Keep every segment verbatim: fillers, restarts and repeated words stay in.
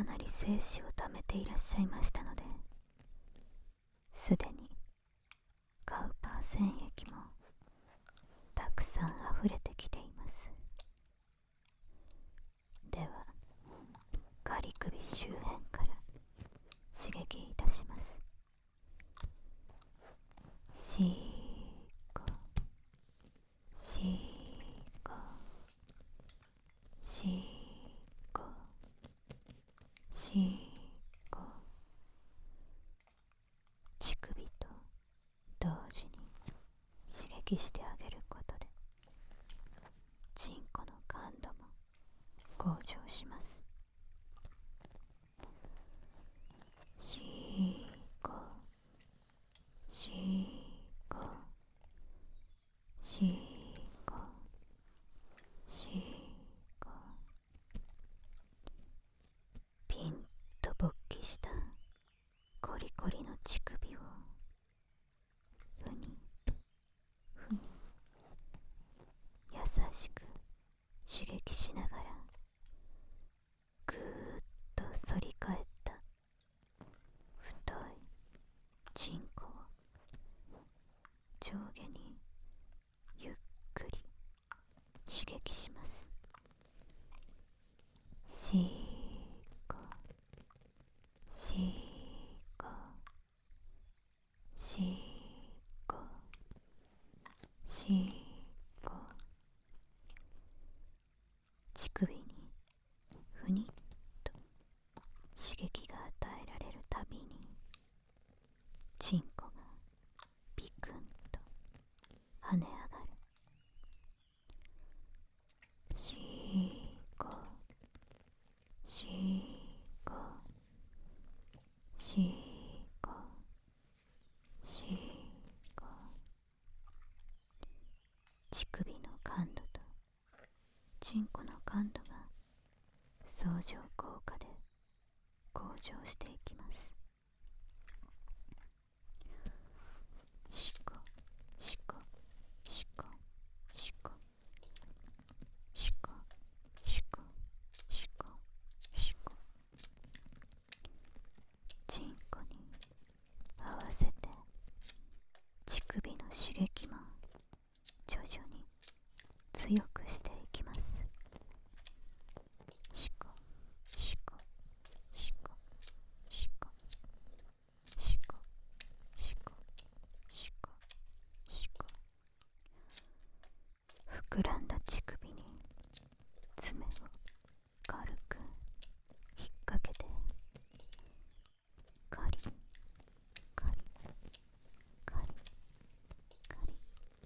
なり精子を貯めていらっしゃいましたので、すでにカウパー腺液もたくさん溢れてきています。ではガリ首周辺から刺激いたします。シーコシーコシーコシーコ。乳首と同時に刺激してあげることでチンコの感度も向上します。シーコシーコシーコシーコ。ピンと勃起したコリコリの乳首をふにふに優しく刺激しながら、ぐーっと反り返った太いチンコを上下にゆっくり刺激します。シーコシーコシーコシーコ。乳首にふにっと刺激が与えられるたびにチンコがピクンと跳ね上がる。シーコシーコシーコシーコ。乳首の感度とチンコの感度が相乗効果で向上していきます。シコシコシコシコシコシコシコシコ。チンコに合わせて乳首の刺激も徐々に強くしていきます。シコシコシコシコシコシコシコシコ。膨らんだ乳首に爪を軽く引っ掛けて、カリカリカリカリ。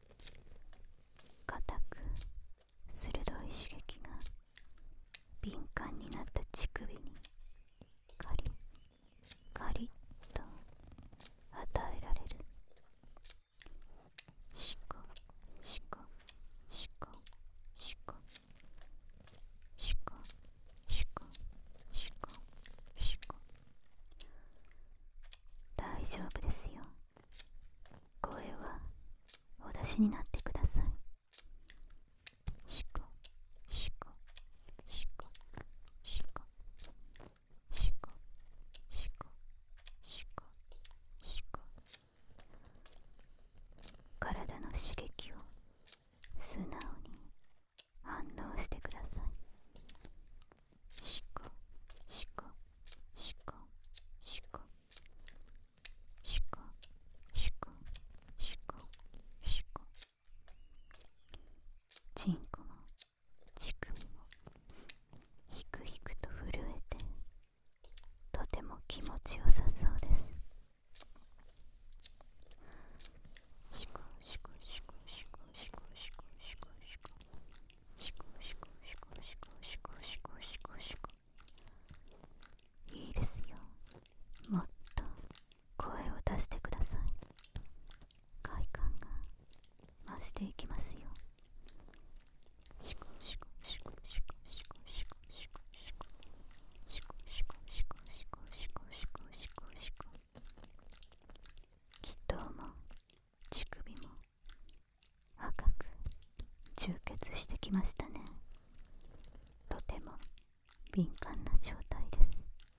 硬く鋭い刺激が敏感になった乳首にカリカリと与えられる。シコシコシコシコシコシコシコシコ。大丈夫ですよ。声はお出しになってください。シコシコシコシコシコシコシコシコ。体の刺激を素直に反応してください。シコシコシコシコシコシコシコシコ。チンコも乳首もひくひくと震えて、とても気持ちよさそうです。シコシコシコシコシコシコシコシコシコシコシコシコシコシコシコシコ。いいですよ。もっと声を出してください。快感が増していきますよ。シコシコシコシコシコシコシコシコシコシコシコシコシコシコシコシコ。気筒も乳首も赤く充血してきましたね。とても敏感な状態です。